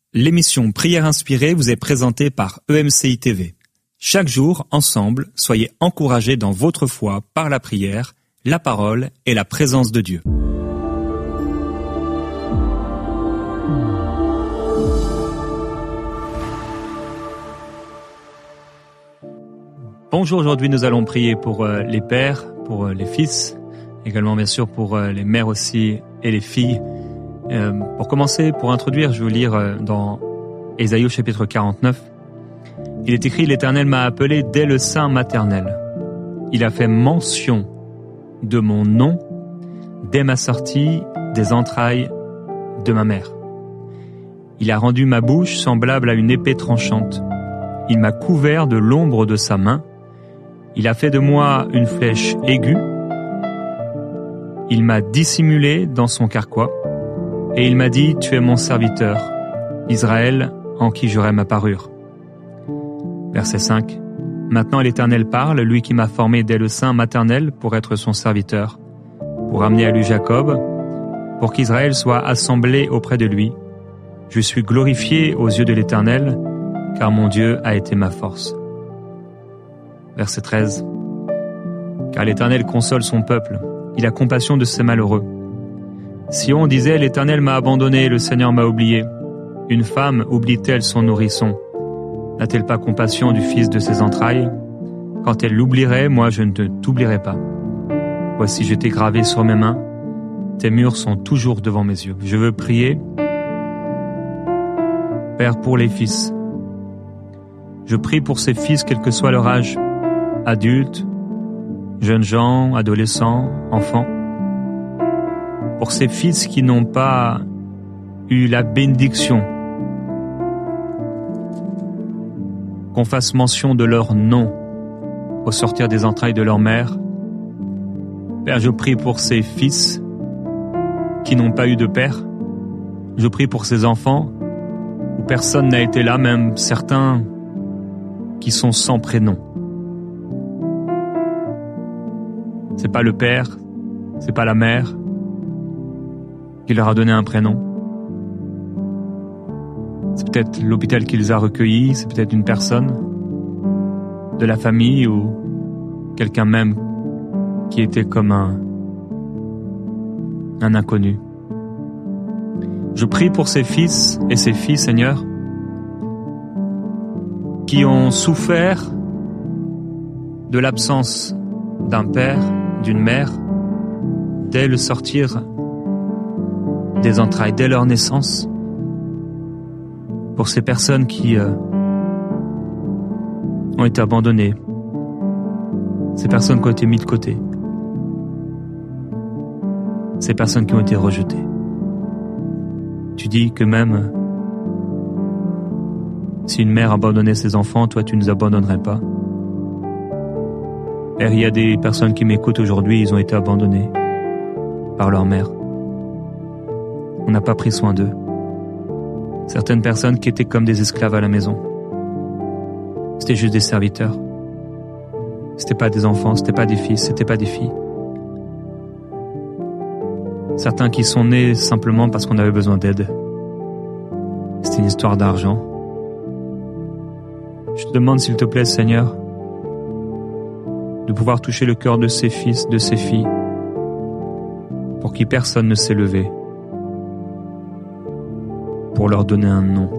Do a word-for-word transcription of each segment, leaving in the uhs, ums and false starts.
L'émission Prière inspirée vous est présentée par E M C I T V. Chaque jour, ensemble, soyez encouragés dans votre foi par la prière, la parole et la présence de Dieu. Bonjour, aujourd'hui nous allons prier pour euh, les pères, pour euh, les fils, également bien sûr pour euh, les mères aussi et les filles. Euh, pour commencer, pour introduire, je vais vous lire euh, dans Ésaïe au chapitre quarante-neuf. Il est écrit « L'Éternel m'a appelé dès le sein maternel. Il a fait mention de mon nom dès ma sortie des entrailles de ma mère. Il a rendu ma bouche semblable à une épée tranchante. Il m'a couvert de l'ombre de sa main. Il a fait de moi une flèche aiguë. Il m'a dissimulé dans son carquois. Et il m'a dit, tu es mon serviteur, Israël, en qui j'aurai ma parure. » Verset cinq. Maintenant l'Éternel parle, lui qui m'a formé dès le sein maternel pour être son serviteur, pour amener à lui Jacob, pour qu'Israël soit assemblé auprès de lui. Je suis glorifié aux yeux de l'Éternel, car mon Dieu a été ma force. Verset treize. Car l'Éternel console son peuple, il a compassion de ses malheureux. Sion disait, l'Éternel m'a abandonné, le Seigneur m'a oublié. Une femme oublie-t-elle son nourrisson? N'a-t-elle pas compassion du fils de ses entrailles? Quand elle l'oublierait, moi je ne t'oublierai pas. Voici, je t'ai gravé sur mes mains, tes murs sont toujours devant mes yeux. Je veux prier, Père, pour les fils. Je prie pour ces fils, quel que soit leur âge, adultes, jeunes gens, adolescents, enfants. Pour ces fils qui n'ont pas eu la bénédiction, qu'on fasse mention de leur nom au sortir des entrailles de leur mère. Père, je prie pour ces fils qui n'ont pas eu de père. Je prie pour ces enfants où personne n'a été là, même certains qui sont sans prénom. C'est pas le père, c'est pas la mère qui leur a donné un prénom. C'est peut-être l'hôpital qui les a recueillis, c'est peut-être une personne de la famille ou quelqu'un même qui était comme un, un inconnu. Je prie pour ces fils et ces filles, Seigneur, qui ont souffert de l'absence d'un père, d'une mère, dès le sortir des entrailles, dès leur naissance. Pour ces personnes qui euh, ont été abandonnées, ces personnes qui ont été mises de côté, ces personnes qui ont été rejetées. Tu dis que même si une mère abandonnait ses enfants, toi tu ne nous abandonnerais pas. Père, il y a des personnes qui m'écoutent aujourd'hui, ils ont été abandonnés par leur mère. On n'a pas pris soin d'eux. Certaines personnes qui étaient comme des esclaves à la maison. C'était juste des serviteurs. C'était pas des enfants, c'était pas des fils, c'était pas des filles. Certains qui sont nés simplement parce qu'on avait besoin d'aide. C'était une histoire d'argent. Je te demande s'il te plaît, Seigneur, de pouvoir toucher le cœur de ces fils, de ces filles, pour qui personne ne s'est levé, pour leur donner un nom,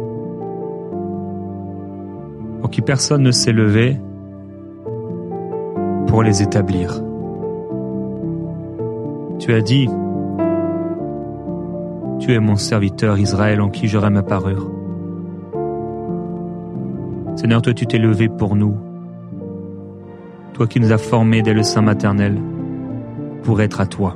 pour qui personne ne s'est levé pour les établir. Tu as dit, tu es mon serviteur Israël en qui j'aurai ma parure. Seigneur, toi tu t'es levé pour nous, toi qui nous as formés dès le sein maternel pour être à toi.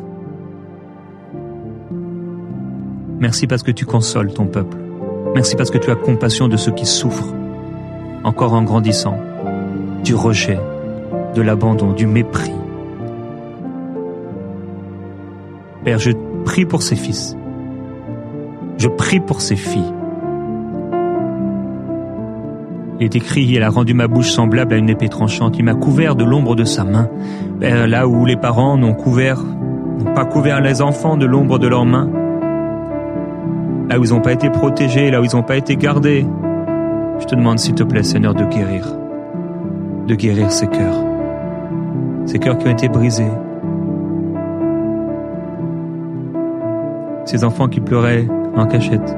Merci parce que tu consoles ton peuple. Merci parce que tu as compassion de ceux qui souffrent, encore en grandissant, du rejet, de l'abandon, du mépris. Père, je prie pour ces fils. Je prie pour ces filles. Il est écrit, il a rendu ma bouche semblable à une épée tranchante. Il m'a couvert de l'ombre de sa main. Père, là où les parents n'ont couvert, n'ont pas couvert les enfants de l'ombre de leurs mains, là où ils n'ont pas été protégés, là où ils n'ont pas été gardés. Je te demande, s'il te plaît, Seigneur, de guérir, de guérir ces cœurs, ces cœurs qui ont été brisés, ces enfants qui pleuraient en cachette,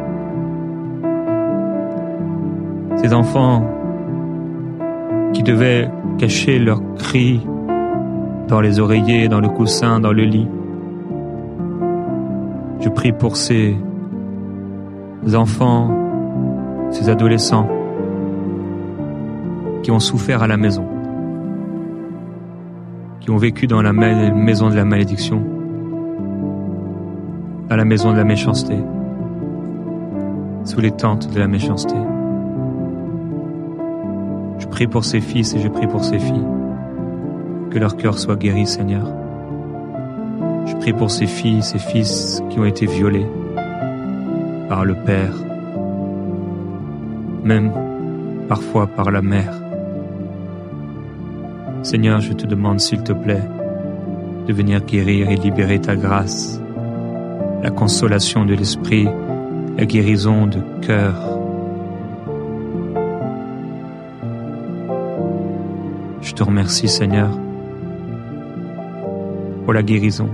ces enfants qui devaient cacher leurs cris dans les oreillers, dans le coussin, dans le lit. Je prie pour ces enfants, ces adolescents qui ont souffert à la maison, qui ont vécu dans la maison de la malédiction, à la maison de la méchanceté, sous les tentes de la méchanceté. Je prie pour ces fils et je prie pour ces filles, que leur cœur soit guéri, Seigneur. Je prie pour ces filles, ces fils qui ont été violés par le père, même parfois par la mère. Seigneur, je te demande, s'il te plaît, de venir guérir et libérer ta grâce, la consolation de l'esprit, la guérison de cœur. Je te remercie, Seigneur, pour la guérison.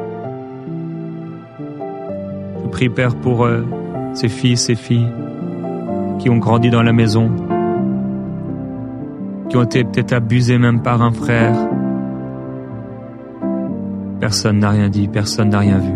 Je prie, Père, pour euh, ces filles, ces filles qui ont grandi dans la maison, qui ont été peut-être abusées même par un frère. Personne n'a rien dit, personne n'a rien vu.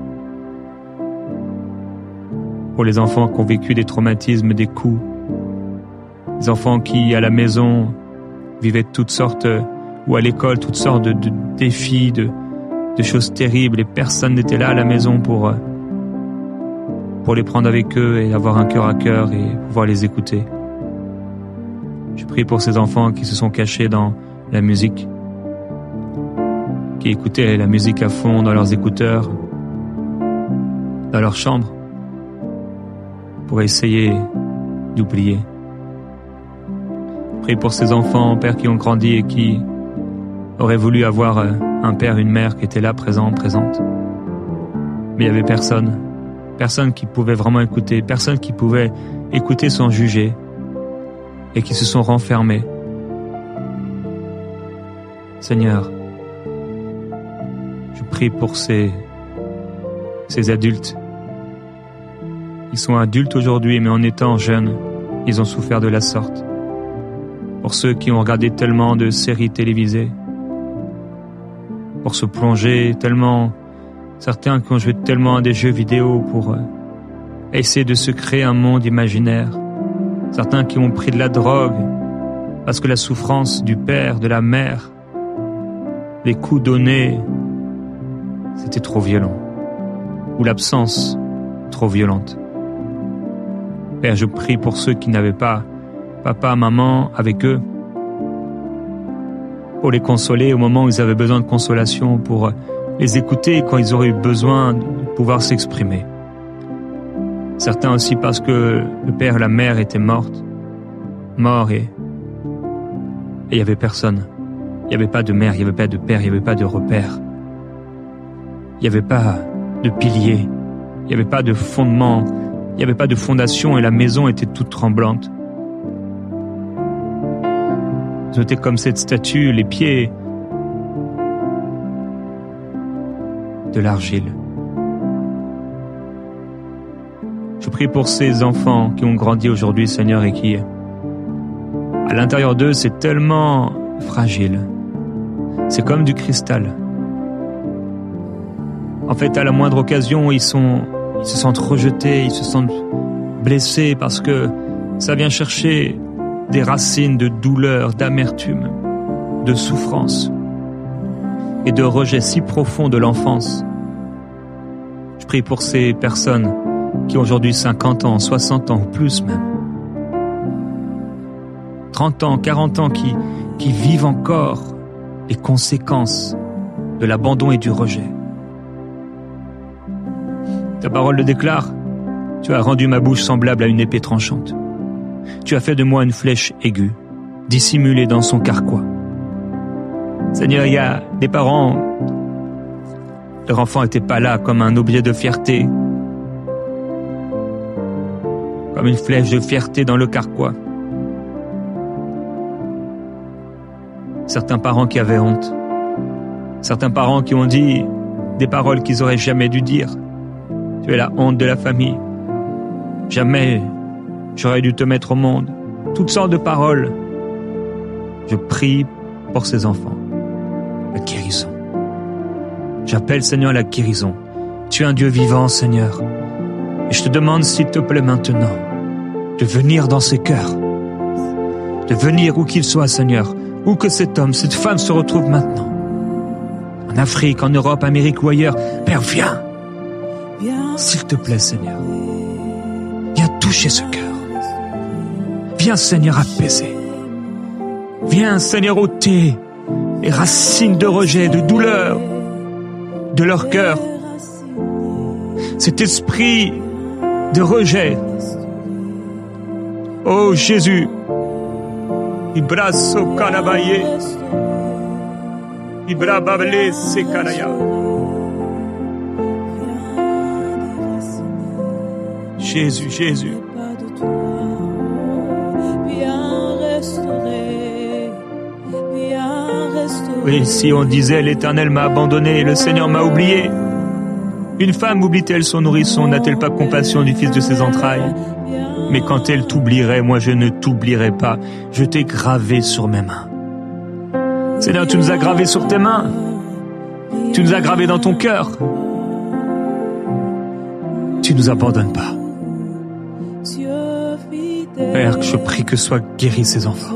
Pour les enfants qui ont vécu des traumatismes, des coups, les enfants qui, à la maison, vivaient toutes sortes, ou à l'école, toutes sortes de, de défis, de, de choses terribles, et personne n'était là à la maison pour, pour les prendre avec eux et avoir un cœur à cœur et pouvoir les écouter. Je prie pour ces enfants qui se sont cachés dans la musique, qui écoutaient la musique à fond dans leurs écouteurs, dans leur chambre, pour essayer d'oublier. Je prie pour ces enfants, Père, qui ont grandi et qui auraient voulu avoir un père, une mère qui était là, présent, présente. Mais il n'y avait personne, personne qui pouvait vraiment écouter, personne qui pouvait écouter sans juger, et qui se sont renfermés. Seigneur, je prie pour ces, ces adultes. Ils sont adultes aujourd'hui, mais en étant jeunes, ils ont souffert de la sorte. Pour ceux qui ont regardé tellement de séries télévisées, pour se plonger tellement, certains qui ont joué tellement à des jeux vidéo pour essayer de se créer un monde imaginaire, certains qui ont pris de la drogue parce que la souffrance du père, de la mère, les coups donnés, c'était trop violent, ou l'absence trop violente. Père, je prie pour ceux qui n'avaient pas papa, maman avec eux, pour les consoler au moment où ils avaient besoin de consolation, pour les écouter quand ils auraient eu besoin de pouvoir s'exprimer. Certains aussi parce que le père et la mère étaient mortes, morts et il n'y avait personne. Il n'y avait pas de mère, il n'y avait pas de père, il n'y avait pas de repère. Il n'y avait pas de pilier, il n'y avait pas de fondement, il n'y avait pas de fondation et la maison était toute tremblante. Ils étaient comme cette statue, les pieds de l'argile. Je prie pour ces enfants qui ont grandi aujourd'hui, Seigneur, et qui, à l'intérieur d'eux, c'est tellement fragile. C'est comme du cristal. En fait, à la moindre occasion, ils sont, ils se sentent rejetés, ils se sentent blessés parce que ça vient chercher des racines de douleur, d'amertume, de souffrance et de rejet si profond de l'enfance. Je prie pour ces personnes qui ont aujourd'hui cinquante ans, soixante ans ou plus même, trente ans, quarante ans, qui, qui vivent encore les conséquences de l'abandon et du rejet. Ta parole le déclare, tu as rendu ma bouche semblable à une épée tranchante. Tu as fait de moi une flèche aiguë, dissimulée dans son carquois. Seigneur, il y a des parents, leur enfant n'était pas là comme un objet de fierté, comme une flèche de fierté dans le carquois. Certains parents qui avaient honte, certains parents qui ont dit des paroles qu'ils auraient jamais dû dire. Tu es la honte de la famille. Jamais j'aurais dû te mettre au monde. Toutes sortes de paroles. Je prie pour ces enfants. La guérison. J'appelle, Seigneur, la guérison. Tu es un Dieu vivant, Seigneur. Et je te demande, s'il te plaît, maintenant, de venir dans ces cœurs. De venir où qu'il soit, Seigneur. Où que cet homme, cette femme se retrouve maintenant. En Afrique, en Europe, Amérique ou ailleurs. Père, viens. S'il te plaît, Seigneur. Viens toucher ce cœur. Viens, Seigneur, apaiser. Viens, Seigneur, ôter les racines de rejet, de douleur de leur cœur. Cet esprit de rejet. Oh Jésus. Ibraso kanabaye. Ibrabable sekanaya. Jésus, Jésus. Oui, si on disait l'Éternel m'a abandonné, le Seigneur m'a oublié. Une femme oublie-t-elle son nourrisson, n'a-t-elle pas compassion du fils de ses entrailles? Mais quand elle t'oublierait, moi je ne t'oublierai pas. Je t'ai gravé sur mes mains. Seigneur, tu nous as gravés sur tes mains. Tu nous as gravés dans ton cœur. Tu nous abandonnes pas. Père, je prie que soient guéris ces enfants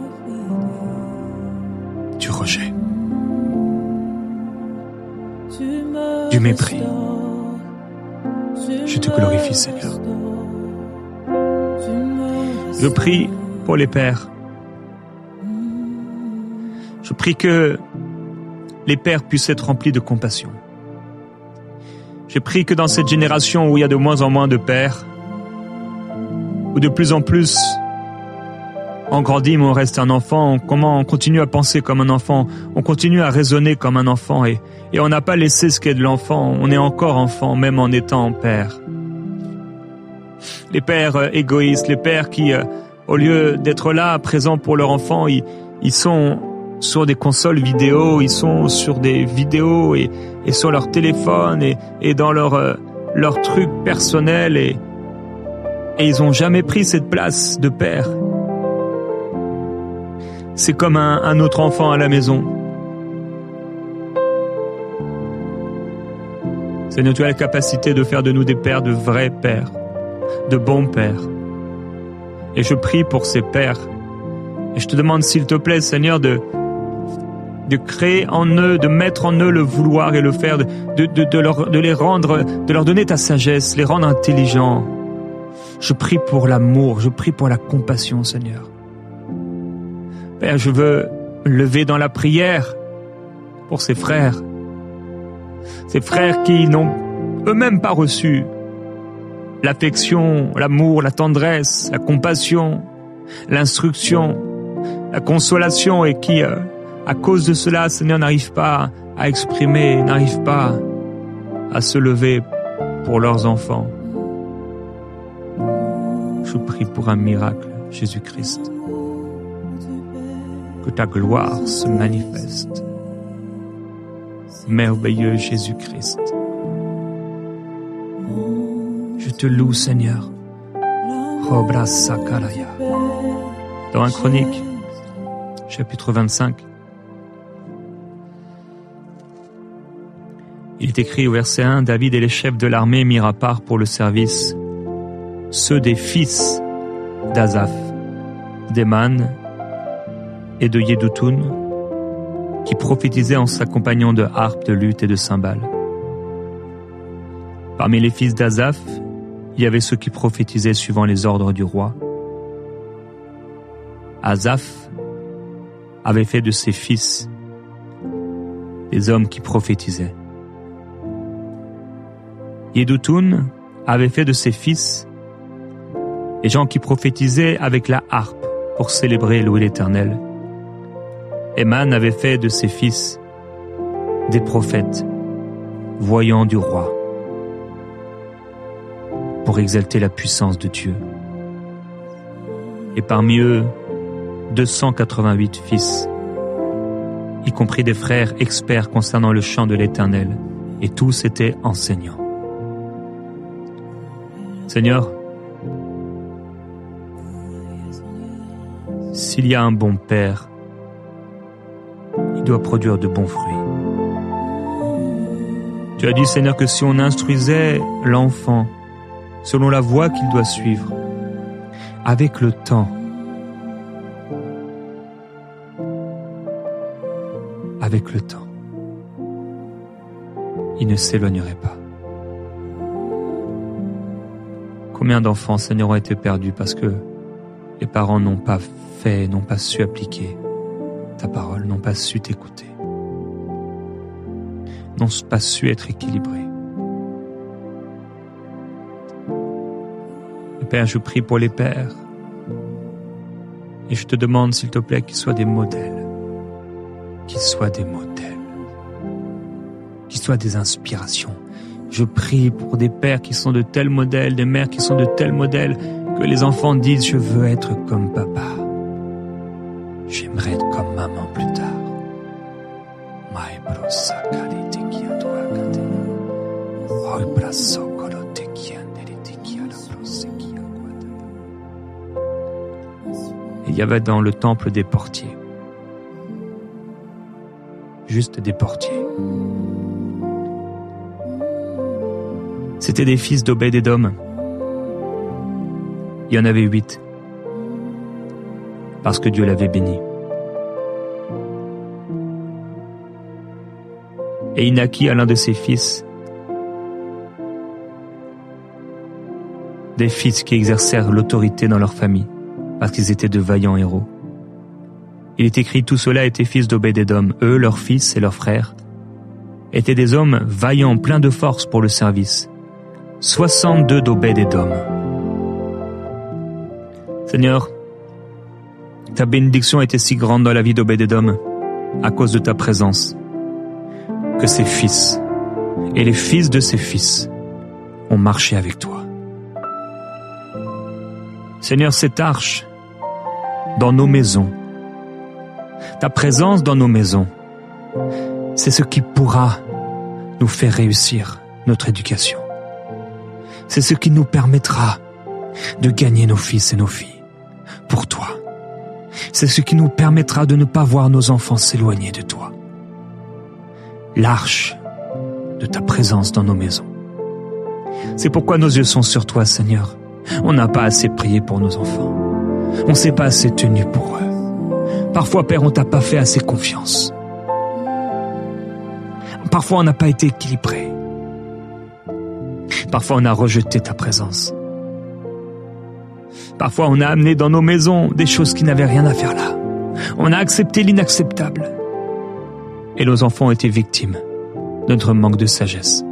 du rejet, du mépris. Je te glorifie, Seigneur. Je prie pour les pères. Je prie que les pères puissent être remplis de compassion. Je prie que dans cette génération où il y a de moins en moins de pères, où de plus en plus on grandit mais on reste un enfant, on, comment on continue à penser comme un enfant, on continue à raisonner comme un enfant et, et on n'a pas laissé ce qu'est de l'enfant, on est encore enfant même en étant père. Les pères euh, égoïstes, les pères qui, euh, au lieu d'être là, présents pour leur enfant, ils, ils sont sur des consoles vidéo, ils sont sur des vidéos et, et sur leur téléphone et, et dans leur, euh, leur truc personnel et, et ils n'ont jamais pris cette place de père. C'est comme un, un autre enfant à la maison. Seigneur, tu as la capacité de faire de nous des pères, de vrais pères, de bons pères. Et je prie pour ces pères. Et je te demande, s'il te plaît, Seigneur, de, de créer en eux, de mettre en eux le vouloir et le faire, de, de, de, de, leur, de les rendre, de leur donner ta sagesse, les rendre intelligents. Je prie pour l'amour, je prie pour la compassion, Seigneur. Père, je veux me lever dans la prière pour ces frères. Ces frères qui n'ont eux-mêmes pas reçu l'affection, l'amour, la tendresse, la compassion, l'instruction, la consolation et qui, euh, à cause de cela, Seigneur, n'arrivent pas à exprimer, n'arrivent pas à se lever pour leurs enfants. Je prie pour un miracle, Jésus-Christ. Que ta gloire se manifeste. Merveilleux Jésus-Christ. Je te loue, Seigneur. Dans un Chronique, chapitre vingt-cinq, il est écrit au verset un, David et les chefs de l'armée mirent à part pour le service ceux des fils d'Azaph, d'Héman et de Yédoutoun, qui prophétisaient en s'accompagnant de harpes, de luttes et de cymbales. Parmi les fils d'Azaph, il y avait ceux qui prophétisaient suivant les ordres du roi. Azaph avait fait de ses fils des hommes qui prophétisaient. Yédoutoun avait fait de ses fils des gens qui prophétisaient avec la harpe pour célébrer et louer l'Éternel. Héman avait fait de ses fils des prophètes, voyants du roi, pour exalter la puissance de Dieu. et parmi eux, deux cent quatre-vingt-huit fils, y compris des frères experts concernant le chant de l'Éternel, et tous étaient enseignants. Seigneur, s'il y a un bon père, il doit produire de bons fruits. Tu as dit, Seigneur, que si on instruisait l'enfant selon la voie qu'il doit suivre, avec le temps, avec le temps, il ne s'éloignerait pas. Combien d'enfants, Seigneur, ont été perdus parce que les parents n'ont pas fait, n'ont pas su appliquer ta parole, n'ont pas su t'écouter, n'ont pas su être équilibrés. Et Père, je prie pour les pères et je te demande, s'il te plaît, qu'ils soient des modèles, qu'ils soient des modèles, qu'ils soient des inspirations. Je prie pour des pères qui sont de tels modèles, des mères qui sont de tels modèles, que les enfants disent « Je veux être comme papa. J'aimerais être comme maman plus tard. » Il y avait dans le temple des portiers. Juste des portiers. C'étaient des fils d'Obed-Édom. Il y en avait huit. Parce que Dieu l'avait béni. Et il naquit à l'un de ses fils des fils qui exercèrent l'autorité dans leur famille, parce qu'ils étaient de vaillants héros. Il est écrit, tout cela étaient fils d'Obed-Édom. Eux, leurs fils et leurs frères, étaient des hommes vaillants, pleins de force pour le service. soixante-deux d'Obed-Édom. Seigneur, ta bénédiction était si grande dans la vie d'Obed-Édom, à cause de ta présence, que ses fils et les fils de ses fils ont marché avec toi. Seigneur, cette arche dans nos maisons, ta présence dans nos maisons, c'est ce qui pourra nous faire réussir notre éducation. C'est ce qui nous permettra de gagner nos fils et nos filles pour toi. C'est ce qui nous permettra de ne pas voir nos enfants s'éloigner de toi. L'arche de ta présence dans nos maisons. C'est pourquoi nos yeux sont sur toi, Seigneur. On n'a pas assez prié pour nos enfants. On ne s'est pas assez tenu pour eux. Parfois, Père, on t'a pas fait assez confiance. Parfois, on n'a pas été équilibré. Parfois, on a rejeté ta présence. Parfois, on a amené dans nos maisons des choses qui n'avaient rien à faire là. On a accepté l'inacceptable. Et nos enfants ont été victimes de notre manque de sagesse.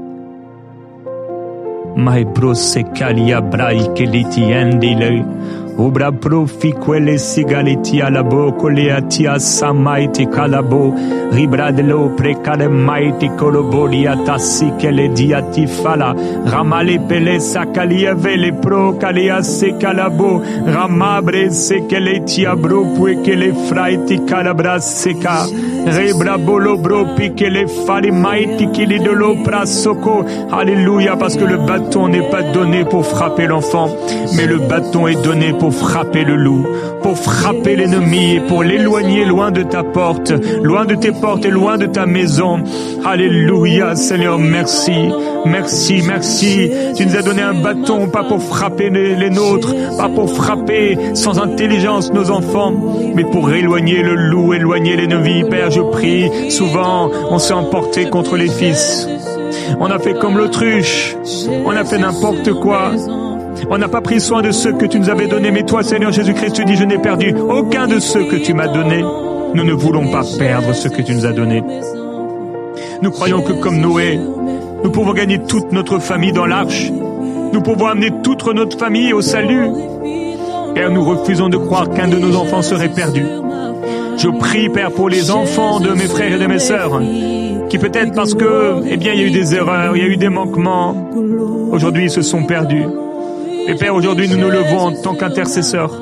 My bro se calia brai che li tiendile Ubra profi quelle sigaliti alla bocca le atia samaiti calabo ribradelo precare maiti colobori atassi che le diati fala ramale pele sacalia vele pro calia se calabo ramabre se che le tiabro pue che le fraiti calabra seca rebra bolo bro pique le fari maiti che li dolo prasoco. Alléluia, parce que le bâton n'est pas donné pour frapper l'enfant, mais le bâton est donné pour frapper le loup, pour frapper l'ennemi et pour l'éloigner loin de ta porte, loin de tes portes et loin de ta maison. Alléluia, Seigneur, merci, merci, merci. Tu nous as donné un bâton, pas pour frapper les, les nôtres, pas pour frapper sans intelligence nos enfants, mais pour éloigner le loup, éloigner l'ennemi. Père, je prie, souvent on s'est emporté contre les fils. On a fait comme l'autruche, on a fait n'importe quoi. On n'a pas pris soin de ceux que tu nous avais donnés. Mais toi, Seigneur Jésus-Christ, tu dis, je n'ai perdu aucun de ceux que tu m'as donnés. Nous ne voulons pas perdre ce que tu nous as donné. Nous croyons que comme Noé, nous pouvons gagner toute notre famille dans l'arche. Nous pouvons amener toute notre famille au salut. Père, nous refusons de croire qu'un de nos enfants serait perdu. Je prie, Père, pour les enfants de mes frères et de mes sœurs, qui peut-être parce que, eh bien, il y a eu des erreurs, il y a eu des manquements, aujourd'hui ils se sont perdus. Et Père, aujourd'hui nous nous levons en tant qu'intercesseurs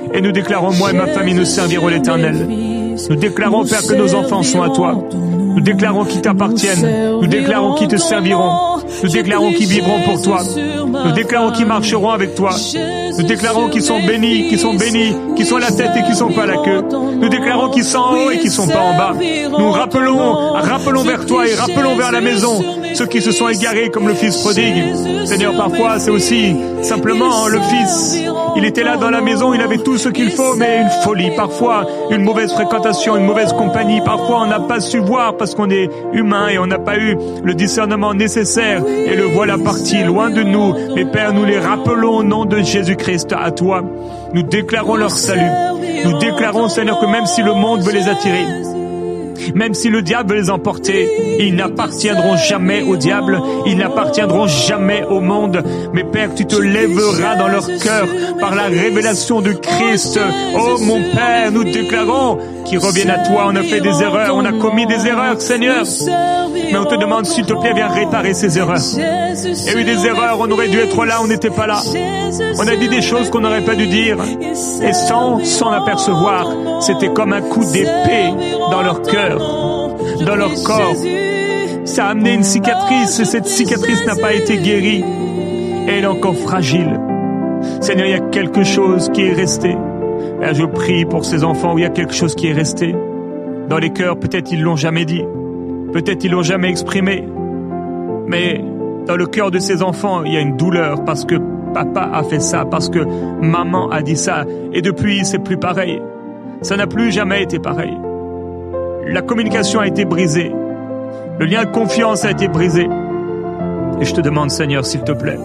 Et nous déclarons, moi et ma famille, nous servirons l'Éternel. Nous déclarons, Père, que nos enfants sont à toi. Nous déclarons qu'ils t'appartiennent. Nous déclarons qu'ils te serviront. Nous déclarons qu'ils vivront pour toi. Nous déclarons qu'ils marcheront avec toi. Nous déclarons qu'ils sont bénis, qu'ils sont bénis, qu'ils sont la tête et qu'ils sont pas la queue. Nous déclarons qu'ils sont en haut et qu'ils sont pas en bas. Nous rappelons, rappelons vers toi et rappelons vers la maison ceux qui se sont égarés comme le fils prodigue. Seigneur, parfois c'est aussi simplement le fils. Il était là dans la maison, il avait tout ce qu'il faut, mais une folie, parfois une mauvaise fréquentation, une mauvaise compagnie. Parfois on n'a pas su voir parce qu'on est humain et on n'a pas eu le discernement nécessaire. Et le voilà parti, loin de nous. Mais Père, nous les rappelons au nom de Jésus-Christ à toi. Nous déclarons leur salut. Nous déclarons, Seigneur, que même si le monde veut les attirer, même si le diable veut les emporter, ils n'appartiendront jamais au diable, ils n'appartiendront jamais au monde. Mais Père, tu te lèveras dans leur cœur par la révélation de Christ. Oh mon Père, nous déclarons qu'ils reviennent à toi. On a fait des erreurs, on a commis des erreurs, Seigneur. Mais on te demande, s'il te plaît, viens réparer ces erreurs. Il y a eu des erreurs, on aurait dû être là, on n'était pas là. On a dit des choses qu'on n'aurait pas dû dire. Et sans s'en apercevoir, c'était comme un coup d'épée dans leur cœur, dans leur corps. Ça a amené une cicatrice et cette cicatrice n'a pas été guérie. Et elle est encore fragile. Seigneur, il y a quelque chose qui est resté. Et je prie pour ces enfants où il y a quelque chose qui est resté. Dans les cœurs, peut-être ils l'ont jamais dit. Peut-être ils l'ont jamais exprimé. Mais dans le cœur de ces enfants, il y a une douleur parce que papa a fait ça, parce que maman a dit ça. Et depuis, c'est plus pareil. Ça n'a plus jamais été pareil. La communication a été brisée. Le lien de confiance a été brisé. Et je te demande, Seigneur, s'il te plaît.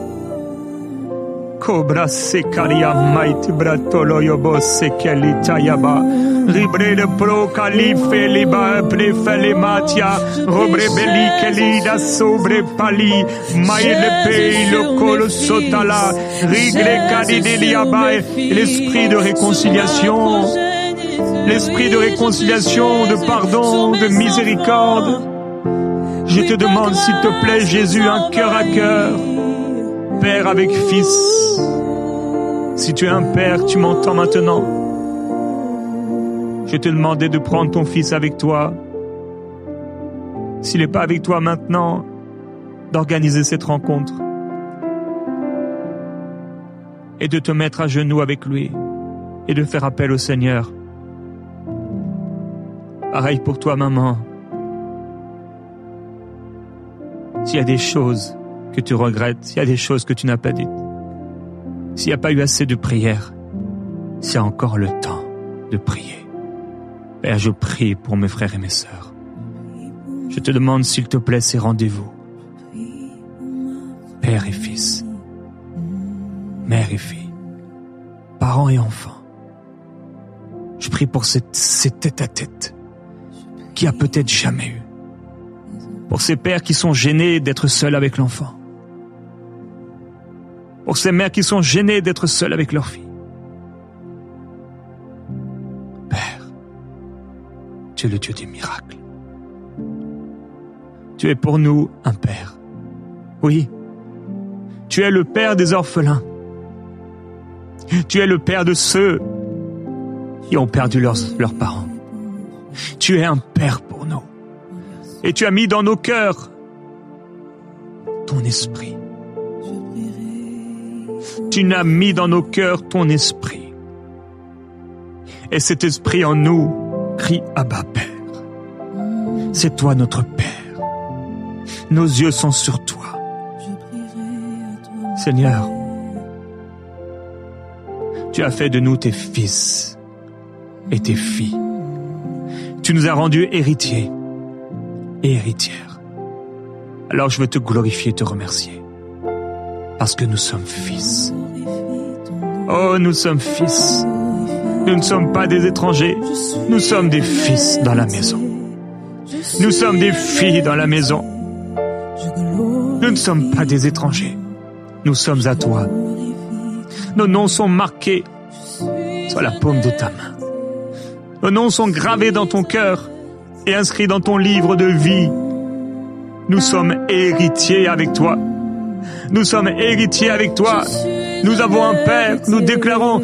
Cobra sekaria might bratolo yobo sekeli tayaba. Ribre le pro calife liba prefele matia. Robre belli kelida sobre pali. Maile pei le colo sotala. Rigre kadideliaba. L'esprit de réconciliation. L'esprit de réconciliation, de pardon, de miséricorde. Je te demande, s'il te plaît, Jésus, un cœur à cœur. Père avec fils. Si tu es un père, tu m'entends maintenant. Je te demandais de prendre ton fils avec toi. S'il n'est pas avec toi maintenant, d'organiser cette rencontre. Et de te mettre à genoux avec lui. Et de faire appel au Seigneur. Pareil pour toi, maman. S'il y a des choses que tu regrettes, s'il y a des choses que tu n'as pas dites, s'il n'y a pas eu assez de prière, c'est encore le temps de prier. Père, je prie pour mes frères et mes sœurs. Je te demande, s'il te plaît, ces rendez-vous. Père et fils, mère et fille, parents et enfants. Je prie pour cette, cette tête-à-tête qui a peut-être jamais eu. Pour ces pères qui sont gênés d'être seuls avec l'enfant. Pour ces mères qui sont gênées d'être seules avec leur fille. Père, tu es le Dieu des miracles. Tu es pour nous un père. Oui, tu es le père des orphelins. Tu es le père de ceux qui ont perdu leurs, leurs parents. Tu es un père pour nous. Et tu as mis dans nos cœurs ton esprit. Tu n'as mis dans nos cœurs ton esprit. Et cet esprit en nous crie Abba Père. C'est toi notre Père. Nos yeux sont sur toi. Seigneur, tu as fait de nous tes fils et tes filles. Tu nous as rendus héritiers et héritières. Alors je veux te glorifier et te remercier. Parce que nous sommes fils. Oh, nous sommes fils. Nous ne sommes pas des étrangers. Nous sommes des fils dans la maison. Nous sommes des filles dans la maison. Nous ne sommes pas des étrangers. Nous sommes à toi. Nos noms sont marqués sur la paume de ta main. Nos noms sont gravés dans ton cœur et inscrits dans ton livre de vie. Nous sommes héritiers avec toi. Nous sommes héritiers avec toi. Nous avons un Père. Nous déclarons,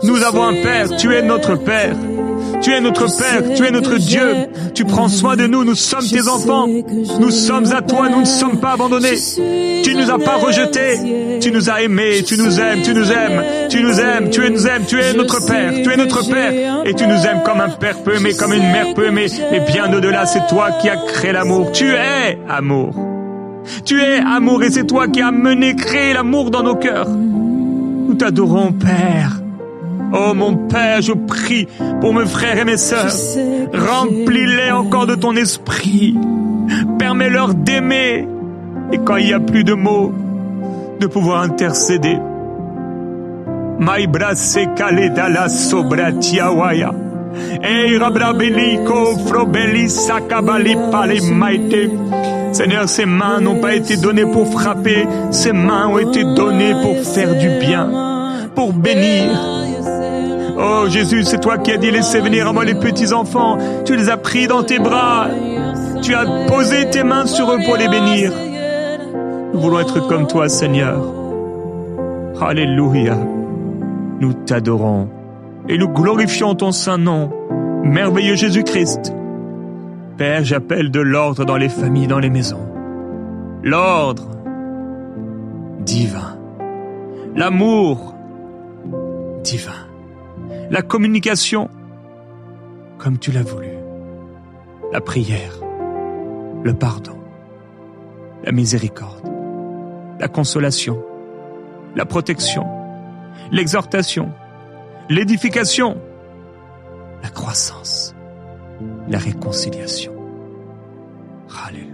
Nous avons un Père, tu es notre Père. Tu es notre Père, tu es notre Dieu. Tu prends soin de nous, nous sommes tes enfants. Nous sommes à toi, nous ne sommes pas abandonnés. Tu ne nous as pas rejetés. Tu nous as aimés, tu nous aimes, tu nous aimes. Tu nous aimes, tu nous aimes, tu es notre Père, tu es notre Père. Et tu nous aimes comme un Père peut aimer, comme une mère peut aimer. Et bien au-delà, c'est toi qui as créé l'amour. Tu es amour. Tu es amour et c'est toi qui as mené, créé l'amour dans nos cœurs. Nous t'adorons, Père. Oh mon Père, je prie pour mes frères et mes sœurs. Remplis-les encore de ton esprit. Permets-leur d'aimer. Et quand il n'y a plus de mots, de pouvoir intercéder. Maibra sekale dala sobratiawaya. Ei rabrabeliko frobeli sakabali pale maite. Seigneur, ces mains n'ont pas été données pour frapper. Ces mains ont été données pour faire du bien, pour bénir. Oh Jésus, c'est toi qui as dit laissez venir à moi les petits enfants. Tu les as pris dans tes bras. Tu as posé tes mains sur eux pour les bénir. Nous voulons être comme toi, Seigneur. Alléluia. Nous t'adorons et nous glorifions ton saint nom, merveilleux Jésus-Christ. Père, j'appelle de l'ordre dans les familles, dans les maisons. L'ordre divin. L'amour divin. La communication comme tu l'as voulu. La prière. Le pardon. La miséricorde. La consolation. La protection. L'exhortation. L'édification. La croissance. La réconciliation. Alléluia.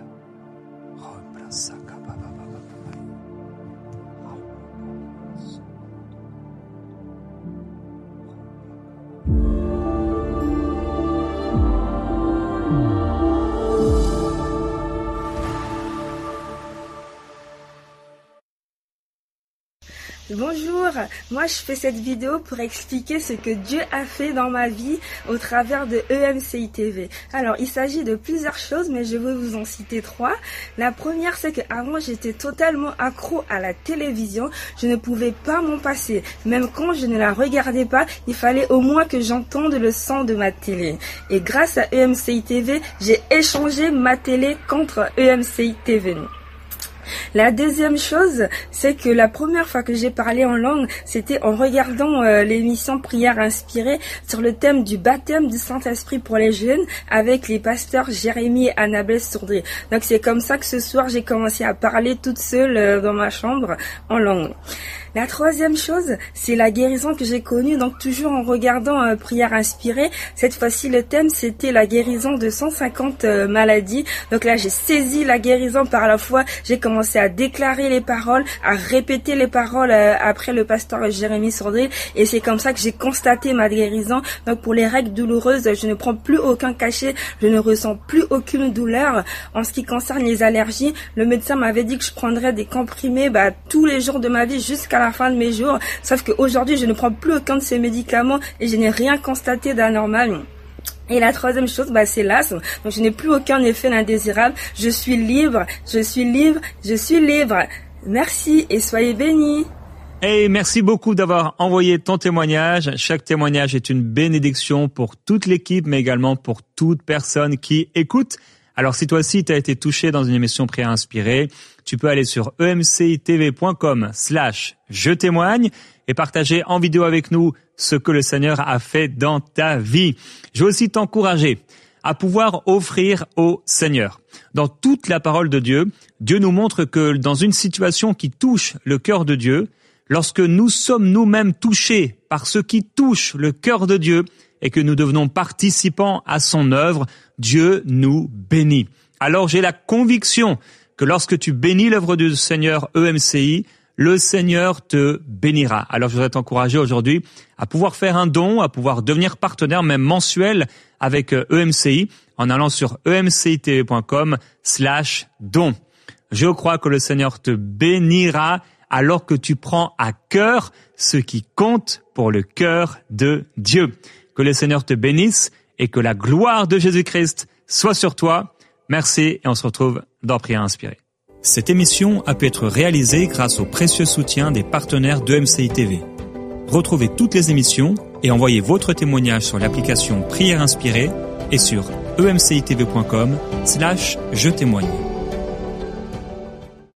Bonjour, moi je fais cette vidéo pour expliquer ce que Dieu a fait dans ma vie au travers de E M C I T V. Alors il s'agit de plusieurs choses mais je vais vous en citer trois. La première c'est qu'avant j'étais totalement accro à la télévision, je ne pouvais pas m'en passer. Même quand je ne la regardais pas, il fallait au moins que j'entende le son de ma télé. Et grâce à E M C I T V, j'ai échangé ma télé contre E M C I T V. La deuxième chose, c'est que la première fois que j'ai parlé en langue, c'était en regardant euh, l'émission Prière inspirée sur le thème du baptême du Saint-Esprit pour les jeunes avec les pasteurs Jérémy et Annabelle Sourdry. Donc c'est comme ça que ce soir, j'ai commencé à parler toute seule euh, dans ma chambre en langue. La troisième chose, c'est la guérison que j'ai connue, donc toujours en regardant euh, Prière inspirée. Cette fois-ci, le thème, c'était la guérison de cent cinquante euh, maladies. Donc là, j'ai saisi la guérison par la foi. J'ai commencé à déclarer les paroles, à répéter les paroles euh, après le pasteur Jérémy Sourdry. Et c'est comme ça que j'ai constaté ma guérison. Donc pour les règles douloureuses, je ne prends plus aucun cachet. Je ne ressens plus aucune douleur. En ce qui concerne les allergies, le médecin m'avait dit que je prendrais des comprimés bah, tous les jours de ma vie jusqu'à la fin de mes jours, sauf qu'aujourd'hui je ne prends plus aucun de ces médicaments et je n'ai rien constaté d'anormal. Et la troisième chose, bah, c'est l'asthme. Donc je n'ai plus aucun effet indésirable. Je suis libre, je suis libre, je suis libre. Merci et soyez bénis. Et merci beaucoup d'avoir envoyé ton témoignage. Chaque témoignage est une bénédiction pour toute l'équipe, mais également pour toute personne qui écoute. Alors si toi aussi tu as été touché dans une émission Prière inspirée, tu peux aller sur e m c i t v point com slash je témoigne et partager en vidéo avec nous ce que le Seigneur a fait dans ta vie. Je veux aussi t'encourager à pouvoir offrir au Seigneur. Dans toute la parole de Dieu, Dieu nous montre que dans une situation qui touche le cœur de Dieu, lorsque nous sommes nous-mêmes touchés par ce qui touche le cœur de Dieu, et que nous devenons participants à son œuvre, Dieu nous bénit. Alors j'ai la conviction que lorsque tu bénis l'œuvre du Seigneur E M C I, le Seigneur te bénira. Alors je voudrais t'encourager aujourd'hui à pouvoir faire un don, à pouvoir devenir partenaire même mensuel avec E M C I en allant sur e m c i t v point com slash don. Je crois que le Seigneur te bénira alors que tu prends à cœur ce qui compte pour le cœur de Dieu. Que le Seigneur te bénisse et que la gloire de Jésus-Christ soit sur toi. Merci et on se retrouve dans Prière inspirée. Cette émission a pu être réalisée grâce au précieux soutien des partenaires d'E M C I T V. Retrouvez toutes les émissions et envoyez votre témoignage sur l'application Prière Inspirée et sur e m c i t v point com slash je témoigne.